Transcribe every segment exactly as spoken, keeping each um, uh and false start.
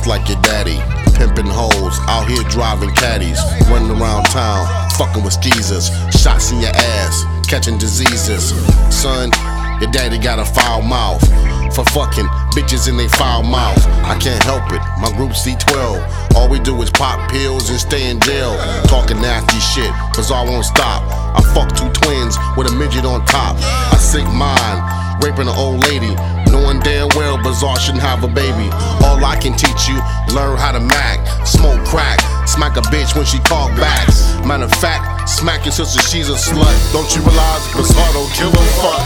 just like your daddy. Pimping hoes, out here driving caddies, running around town, fucking with skeezers, shots in your ass, catching diseases. Son, your daddy got a foul mouth for fucking bitches in they foul mouth. I can't help it, my group C twelve. All we do is pop pills and stay in jail. Talking nasty shit, Bizarre won't stop. I fuck two twins with a midget on top. I sink mine, raping an old lady, knowing damn well Bizarre shouldn't have a baby. All I can teach you, learn how to mac, smoke crack, smack a bitch when she talk back. Matter of fact, smack your sister, she's a slut. Don't you realize Bizarre don't kill a fuck?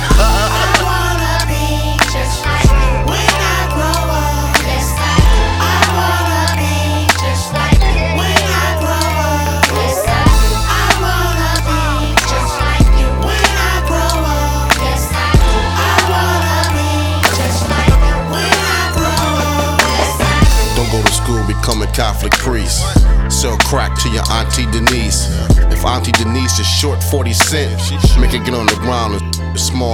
I wanna be just like you when I grow up. Yes, I wanna be just like you when I grow up. Yes, I wanna be just like you when I grow up. Yes, I wanna be just like you when I grow up. Yes, I Don't go to school, become a Catholic priest. Sell crack to your Auntie Denise. If Auntie Denise is short forty cent, make it get on the ground and small.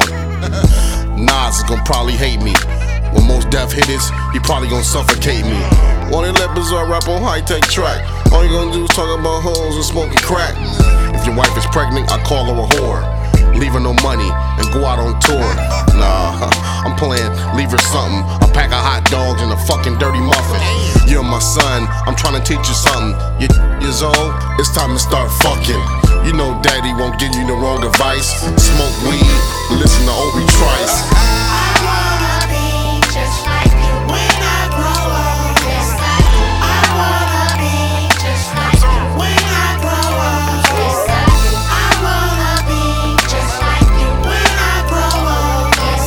Nas is gonna probably hate me. When most death hitters, he probably gonna suffocate me. Wanna let Bizarre rap on high-tech track. All you gonna do is talk about hoes and smoking crack. If your wife is pregnant, I call her a whore. Leave her no money and go out on tour. Nah, I'm playing leave her something. A pack of hot dogs and a fucking dirty muffin. You're my son, I'm trying to teach you something. You're years old, it's time to start fucking. You know daddy won't give you the wrong advice. Smoke weed, listen to Obi Trice. I wanna be just like you when I grow up. Yes, I wanna be just like you when I grow up. Yes, I wanna be just like you when I grow up. Yes,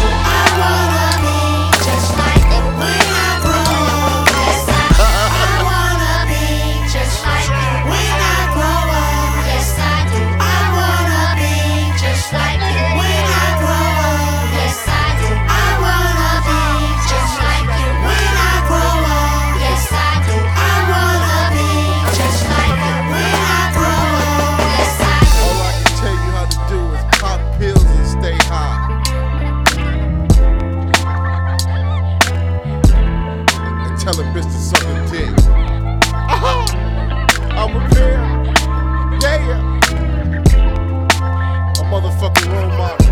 I wanna be just like you when I grow up. Yes, I wanna be just like you when I grow up. Yes, I wanna be just like you when I grow up. Yes, I wanna be just like you when I grow up. Yes, I wanna be just like you when I grow up. Yes, All I can tell you how to do is pop pills and stay high. And tell a bitch to suck a dick. Uh-huh. I'm a pair. Yeah, yeah. A motherfucking role model.